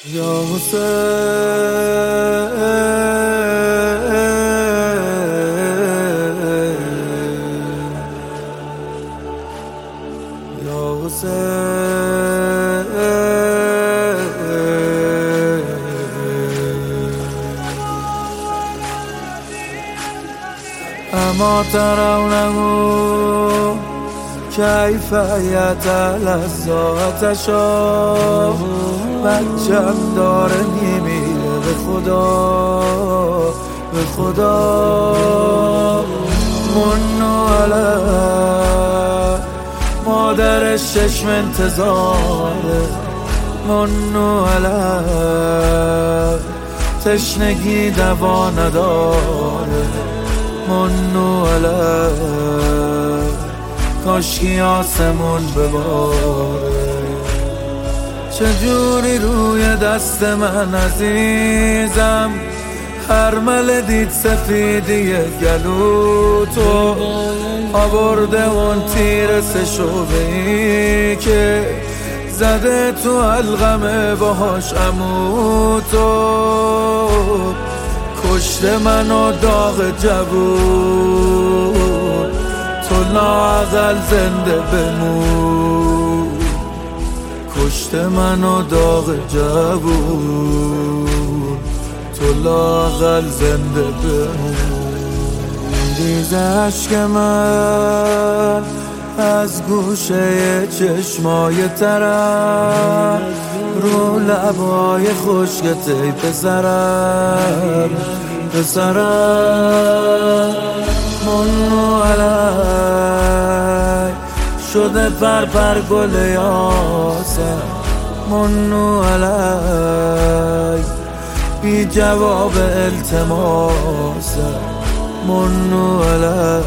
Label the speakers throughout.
Speaker 1: یا حسین یا حسین اما ترونه کیف یتلذاتش بچم داره میمیره به خدا منو علی مادرش چشم انتظاره منو علی تشنگی دوا نداره منو علی کاشکی آسمون بباره چجوری روی دست من عزیزم هرمل دید سفیدی گلوتو آورده اون تیر سشوبهی که زده تو حلقمه باهاش عموتو کشته منو داغ جبون تو لااقل زنده بمون کشته منو داغ جبون تو لااقل زنده بمون ریز عشق من از گوشه چشمای ترم رو لبای خشکت ای پسرم منو علی شده پر گل یاسم منو علی بی جواب التماسم منو علی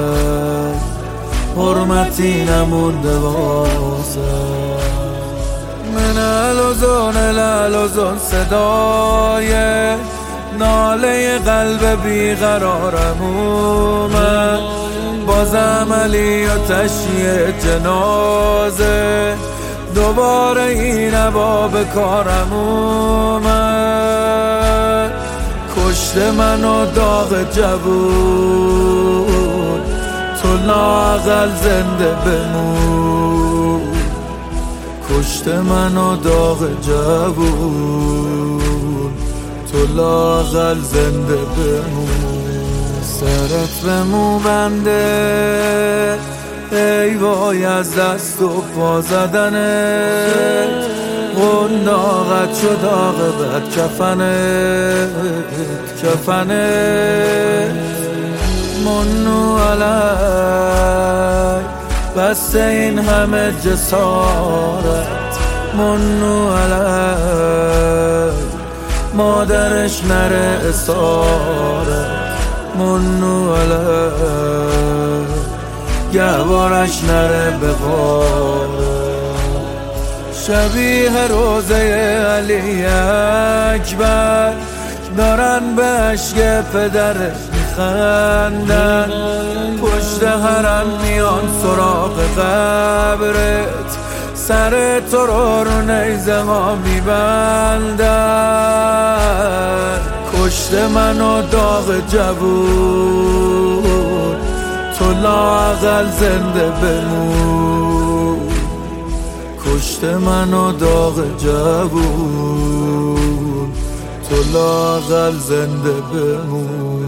Speaker 1: حرمتی نمونده واسم من الوزون صدای ناله قلب بیقرارم اومد بازم علی و تشییع جنازه دوباره این عبا به کارم اومد کشته منو داغ جبون تو لااقل زنده بمون کشته منو داغ جبون تو لااقل زنده بمون سرت به مو بنده ای وای از دست و پا زدنت قنداقت شد عاقبت کفنت منو علی بس این همه جسارت منو علی مادرش نره اسارت منو علی گوارش نره بغاره شبیه روزه علی اکبر دارن به عشق پدرش میخندن پشت حرم میان سراغ قبرت سر تو رو نیزه ها میبندن کشته منو داغ جبون تو لااقل زنده بمون کشته منو داغ جبون تو لااقل زنده بمون